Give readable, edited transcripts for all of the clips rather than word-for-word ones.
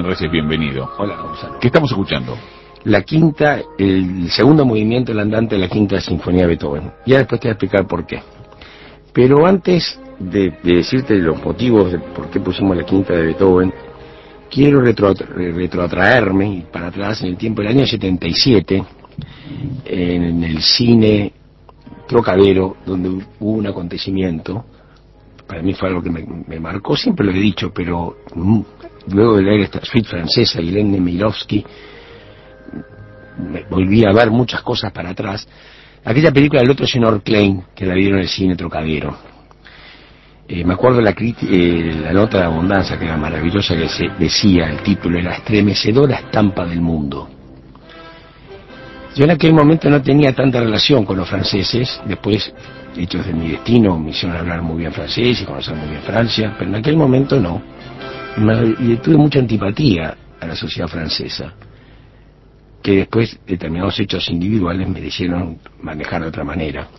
veces bienvenido. Hola, Gonzalo. ¿Qué estamos escuchando? La quinta, el segundo movimiento del andante de la quinta sinfonía de Beethoven. Ya después te voy a explicar por qué. Pero antes de decirte los motivos de por qué pusimos la quinta de Beethoven, quiero retroatraerme para atrás en el tiempo del año 77, en el cine Trocadero, donde hubo un acontecimiento. Para mí fue algo que me marcó, siempre lo he dicho, pero luego de leer esta suite francesa y Hélène Nemirovsky, me volví a ver muchas cosas para atrás. Aquella película del otro señor Klein, que la vieron en el cine Trocadero. Me acuerdo la nota de abundancia, que era maravillosa, que decía, el título era Estremecedora estampa del mundo. Yo en aquel momento no tenía tanta relación con los franceses. Después, Hechos de mi destino, me hicieron hablar muy bien francés y conocer muy bien Francia, pero en aquel momento no. Y tuve mucha antipatía a la sociedad francesa, que después determinados hechos individuales me hicieron manejar de otra manera.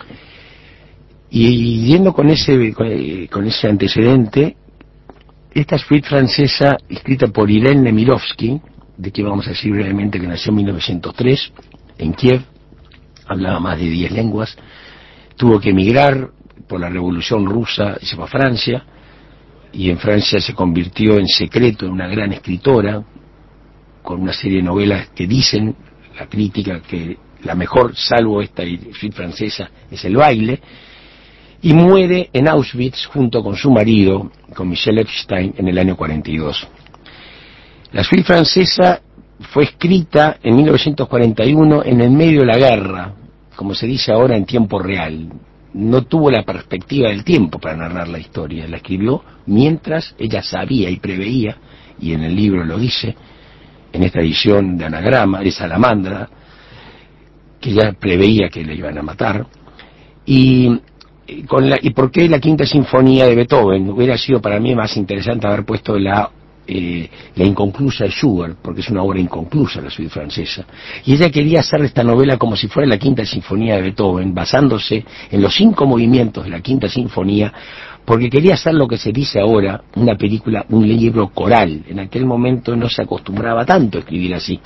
Y yendo con ese antecedente, esta suite francesa, escrita por Hélène Nemirovsky, de que vamos a decir brevemente que nació en 1903, en Kiev, hablaba más de 10 lenguas, tuvo que emigrar por la Revolución Rusa, se fue a Francia, y en Francia se convirtió en secreto en una gran escritora, con una serie de novelas que dicen, la crítica, que la mejor, salvo esta suite francesa, es El baile, y muere en Auschwitz junto con su marido, con Michel Epstein, en el año 42. La suite francesa fue escrita en 1941 en el medio de la guerra, como se dice ahora, en tiempo real. No tuvo la perspectiva del tiempo para narrar la historia, la escribió mientras ella sabía y preveía, y en el libro lo dice, en esta edición de Anagrama, de Salamandra, que ya preveía que le iban a matar. ¿Y por qué la quinta sinfonía de Beethoven? Hubiera sido para mí más interesante haber puesto la inconclusa de Schubert, porque es una obra inconclusa la suite francesa, y ella quería hacer esta novela como si fuera la quinta sinfonía de Beethoven, basándose en los 5 movimientos de la quinta sinfonía, porque quería hacer lo que se dice ahora una película, un libro coral. En aquel momento no se acostumbraba tanto a escribir así.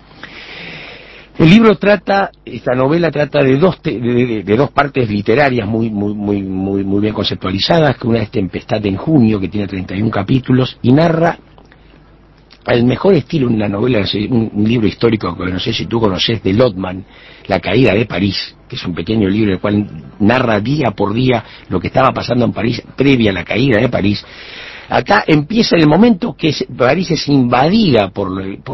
El libro esta novela trata de dos partes literarias muy bien conceptualizadas, que una es Tempestad en junio, que tiene 31 capítulos, y narra al mejor estilo una novela, un libro histórico que no sé si tú conoces, de Lotman, La caída de París, que es un pequeño libro en el cual narra día por día lo que estaba pasando en París previa a la caída de París. Acá empieza el momento que París es invadida por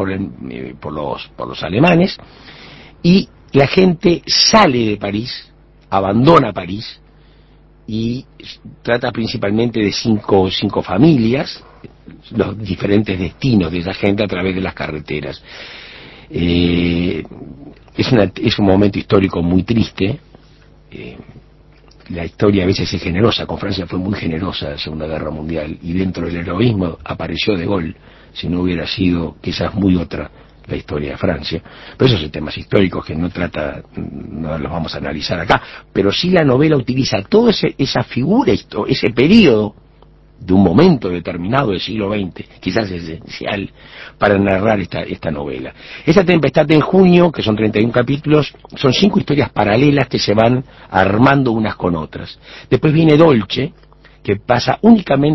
los alemanes, y la gente sale de París, abandona París, y trata principalmente de cinco familias, los diferentes destinos de esa gente a través de las carreteras. Es un momento histórico muy triste. La historia a veces es generosa, con Francia fue muy generosa la Segunda Guerra Mundial, y dentro del heroísmo apareció De Gaulle, si no hubiera sido quizás muy otra la historia de Francia. Pero esos son temas históricos que no los vamos a analizar acá, pero sí la novela utiliza toda esa figura, ese periodo de un momento determinado del siglo XX, quizás esencial, para narrar esta novela. Esta Tempestad en junio, que son 31 capítulos, son 5 historias paralelas que se van armando unas con otras. Después viene Dolce, que pasa únicamente